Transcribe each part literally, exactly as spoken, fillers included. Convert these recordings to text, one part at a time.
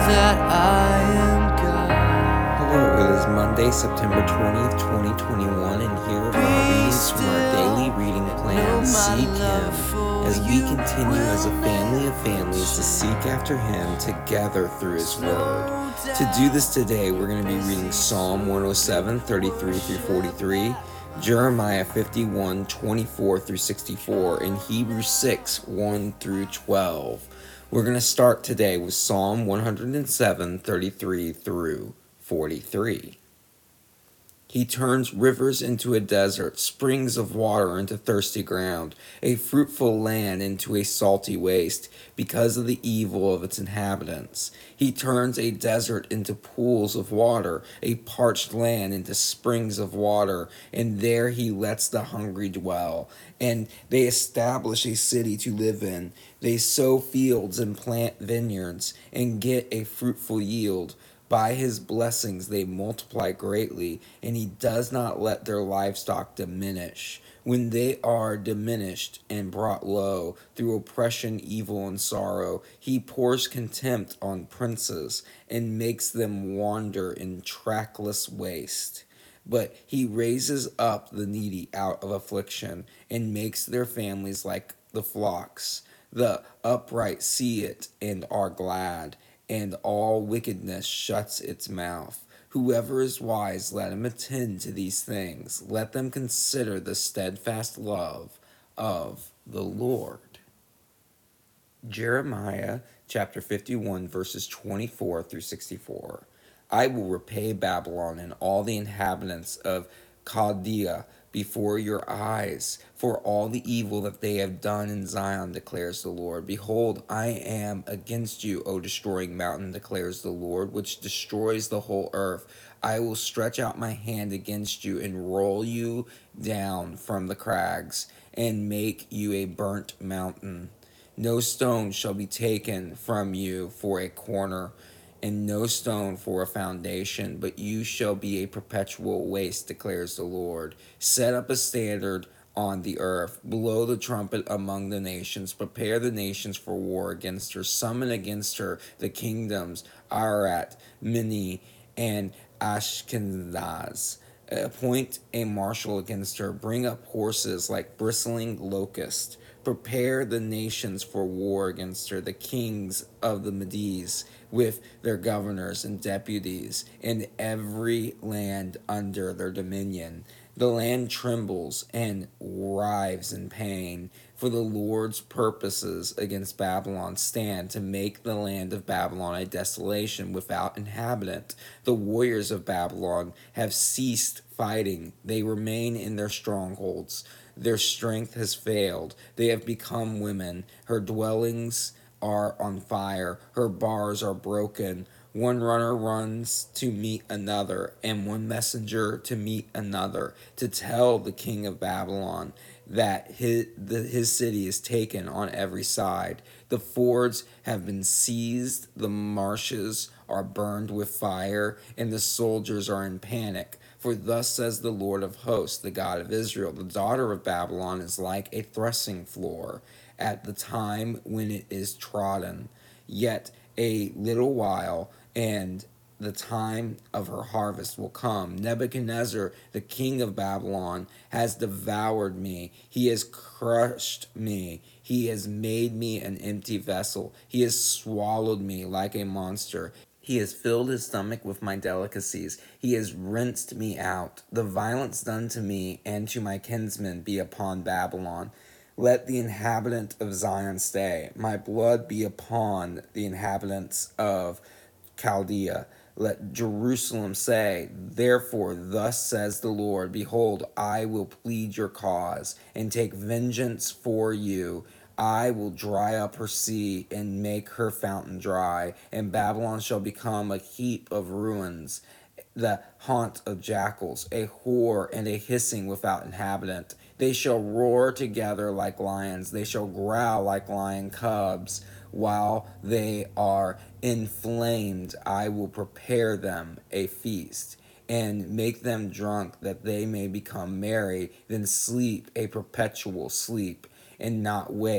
that I am God. Hello, it is Monday, September twentieth, twenty twenty-one, and here are our readings from our daily reading plan, Seek Him, as we continue as a family of families to seek after Him together through His Word. To do this today, we're going to be reading Psalm one oh seven, thirty-three through forty-three, Jeremiah fifty-one, twenty-four through sixty-four, and Hebrews six, one through twelve. We're going to start today with Psalm one oh seven, thirty-three through forty-three. He turns rivers into a desert, springs of water into thirsty ground, a fruitful land into a salty waste, because of the evil of its inhabitants. He turns a desert into pools of water, a parched land into springs of water, and there he lets the hungry dwell. And they establish a city to live in. They sow fields and plant vineyards, and get a fruitful yield. By his blessings they multiply greatly, and he does not let their livestock diminish. When they are diminished and brought low through oppression, evil, and sorrow, he pours contempt on princes and makes them wander in trackless waste. But he raises up the needy out of affliction and makes their families like the flocks. The upright see it and are glad, and all wickedness shuts its mouth. Whoever is wise, let him attend to these things. Let them consider the steadfast love of the Lord. Jeremiah chapter fifty-one, verses twenty-four through sixty-four. I will repay Babylon and all the inhabitants of Chaldea before your eyes, for all the evil that they have done in Zion, declares the Lord. Behold, I am against you, O destroying mountain, declares the Lord, which destroys the whole earth. I will stretch out my hand against you and roll you down from the crags and make you a burnt mountain. No stone shall be taken from you for a corner, and no stone for a foundation, but you shall be a perpetual waste, declares the Lord. Set up a standard on the earth, blow the trumpet among the nations, prepare the nations for war against her, summon against her the kingdoms, Arat, Mini, and Ashkenaz. Appoint a marshal against her, bring up horses like bristling locusts. Prepare the nations for war against her, the kings of the Medes, with their governors and deputies, and every land under their dominion. The land trembles and writhes in pain, for the Lord's purposes against Babylon stand to make the land of Babylon a desolation without inhabitant. The warriors of Babylon have ceased fighting. They remain in their strongholds. Their strength has failed. They have become women. Her dwellings are on fire. Her bars are broken. One runner runs to meet another, and one messenger to meet another, to tell the king of Babylon that his, the, his city is taken on every side. The fords have been seized, the marshes are burned with fire, and the soldiers are in panic. For thus says the Lord of hosts, the God of Israel, the daughter of Babylon is like a threshing floor at the time when it is trodden. Yet a little while, and the time of her harvest will come. Nebuchadnezzar, the king of Babylon, has devoured me. He has crushed me. He has made me an empty vessel. He has swallowed me like a monster. He has filled his stomach with my delicacies. He has rinsed me out. The violence done to me and to my kinsmen be upon Babylon. Let the inhabitant of Zion stay. My blood be upon the inhabitants of Chaldea. Let Jerusalem say, therefore, thus says the Lord, behold, I will plead your cause and take vengeance for you. I will dry up her sea and make her fountain dry, and Babylon shall become a heap of ruins, the haunt of jackals, a whore and a hissing without inhabitant. They shall roar together like lions, they shall growl like lion cubs. While they are inflamed, I will prepare them a feast, and make them drunk that they may become merry, then sleep a perpetual sleep, and not wake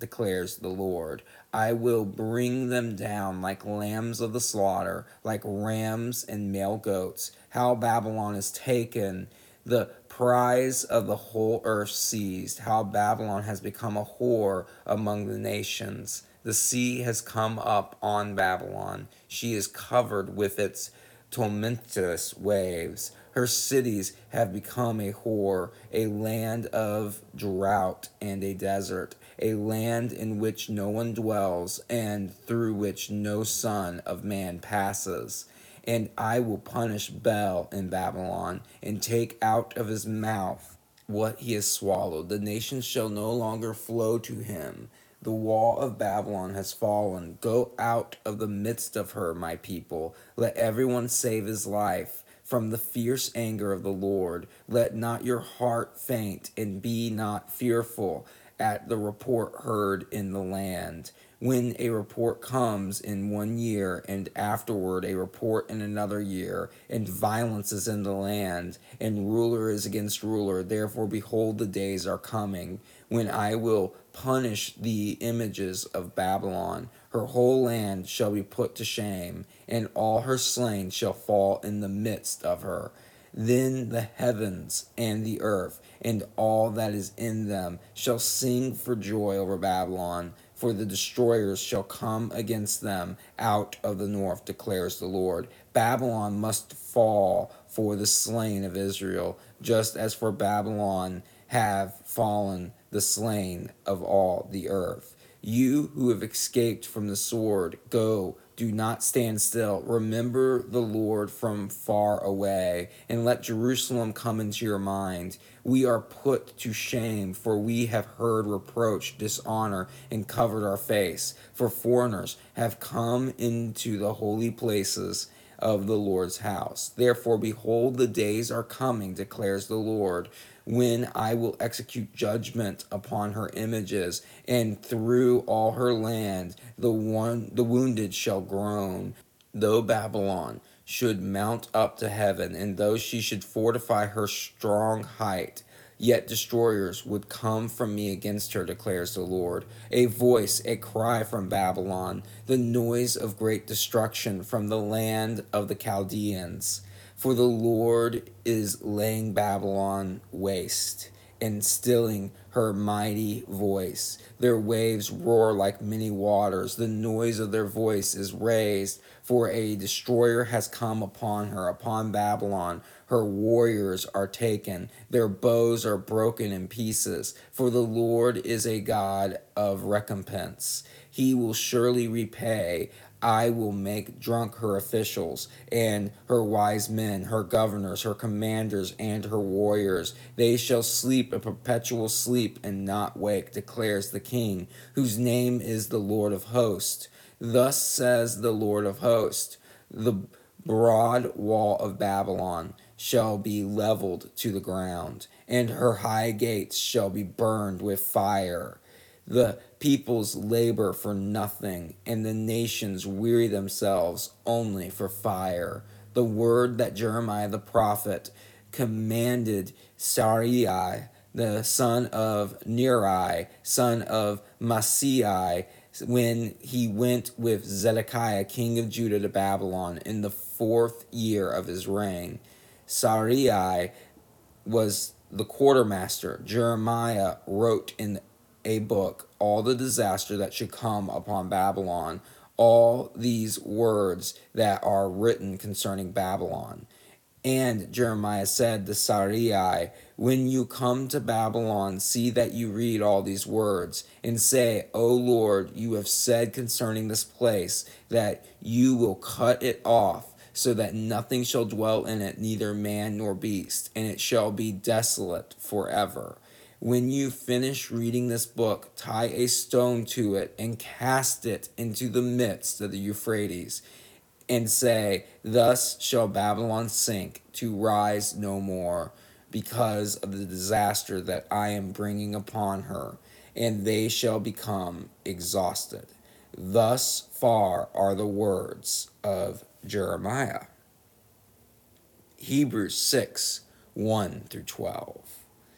declares the Lord. I will bring them down like lambs of the slaughter, like rams and male goats. How Babylon is taken, the prize of the whole earth seized. How Babylon has become a whore among the nations. The sea has come up on Babylon. She is covered with its tumultuous waves. Her cities have become a whore, a land of drought and a desert, a land in which no one dwells, and through which no son of man passes. And I will punish Bel in Babylon, and take out of his mouth what he has swallowed. The nations shall no longer flow to him. The wall of Babylon has fallen. Go out of the midst of her, my people. Let everyone save his life from the fierce anger of the Lord. Let not your heart faint, and be not fearful at the report heard in the land. When a report comes in one year, and afterward a report in another year, and violence is in the land, and ruler is against ruler, therefore behold, the days are coming, when I will punish the images of Babylon. Her whole land shall be put to shame, and all her slain shall fall in the midst of her. Then the heavens and the earth and all that is in them shall sing for joy over Babylon, for the destroyers shall come against them out of the north, declares the Lord. Babylon must fall for the slain of Israel, just as for Babylon have fallen the slain of all the earth. You who have escaped from the sword, go, do not stand still. Remember the Lord from far away, and let Jerusalem come into your mind. We are put to shame, for we have heard reproach, dishonor, and covered our face. For foreigners have come into the holy places of the Lord's house. Therefore, behold, the days are coming, declares the Lord, when I will execute judgment upon her images, and through all her land the one the wounded shall groan. Though Babylon should mount up to heaven, and though she should fortify her strong height, yet destroyers would come from me against her, declares the Lord. A voice, a cry from Babylon, the noise of great destruction from the land of the Chaldeans. For the Lord is laying Babylon waste, and stilling her mighty voice. Their waves roar like many waters. The noise of their voice is raised, for a destroyer has come upon her, upon Babylon. Her warriors are taken, their bows are broken in pieces. For the Lord is a God of recompense. He will surely repay. I will make drunk her officials and her wise men, her governors, her commanders, and her warriors. They shall sleep a perpetual sleep and not wake, declares the King, whose name is the Lord of hosts. Thus says the Lord of hosts, the broad wall of Babylon shall be leveled to the ground, and her high gates shall be burned with fire. The peoples labor for nothing, and the nations weary themselves only for fire. The word that Jeremiah the prophet commanded Sarai, the son of Neri, son of Maaseiah, when he went with Zedekiah, king of Judah, to Babylon in the fourth year of his reign. Sarai was the quartermaster. Jeremiah wrote in a book all the disaster that should come upon Babylon, all these words that are written concerning Babylon. And Jeremiah said to Sarai, when you come to Babylon, see that you read all these words, and say, O Lord, you have said concerning this place that you will cut it off, so that nothing shall dwell in it, neither man nor beast, and it shall be desolate forever. When you finish reading this book, tie a stone to it and cast it into the midst of the Euphrates, and say, thus shall Babylon sink, to rise no more, because of the disaster that I am bringing upon her, and they shall become exhausted. Thus far are the words of Jeremiah. Hebrews six, one through twelve.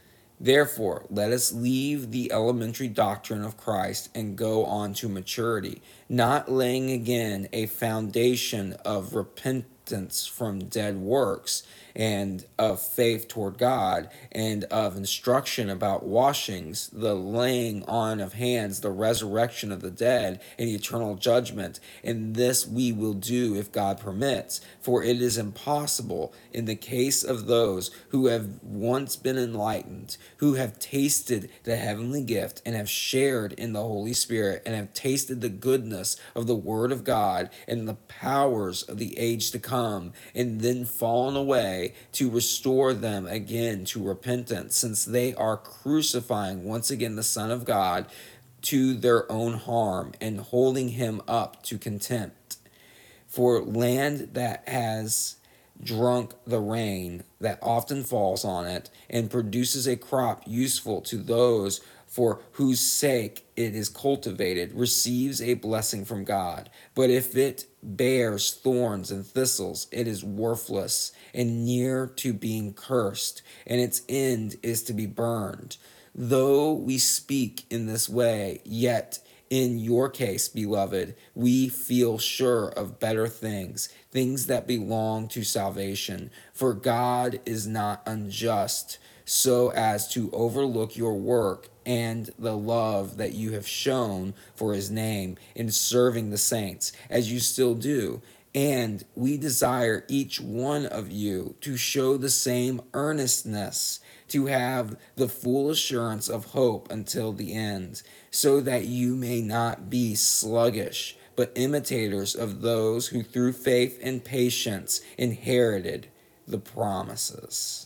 Therefore, let us leave the elementary doctrine of Christ and go on to maturity, not laying again a foundation of repentance from dead works, and of faith toward God, and of instruction about washings, the laying on of hands, the resurrection of the dead, and eternal judgment. And this we will do if God permits, for it is impossible in the case of those who have once been enlightened, who have tasted the heavenly gift, and have shared in the Holy Spirit, and have tasted the goodness of the Word of God, and the powers of the age to come, and then fallen away, to restore them again to repentance, since they are crucifying once again the Son of God to their own harm, and holding him up to contempt. For land that has drunk the rain that often falls on it, and produces a crop useful to those for whose sake it is cultivated, receives a blessing from God. But if it bears thorns and thistles, it is worthless and near to being cursed, and its end is to be burned. Though we speak in this way, yet in your case, beloved, we feel sure of better things, things that belong to salvation. For God is not unjust, so as to overlook your work and the love that you have shown for his name in serving the saints, as you still do. And we desire each one of you to show the same earnestness, to have the full assurance of hope until the end, so that you may not be sluggish, but imitators of those who through faith and patience inherited the promises.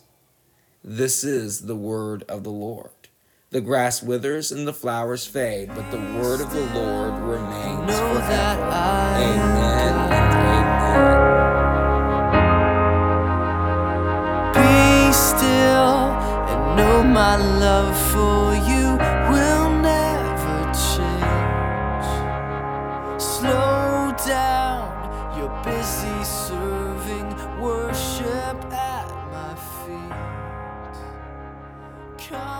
This is the word of the Lord. The grass withers and the flowers fade, but the word of the Lord remains Know that forever. I Amen and amen. Be still and know my love for you will never change. Slow down, you're busy serving worship at my feet. Come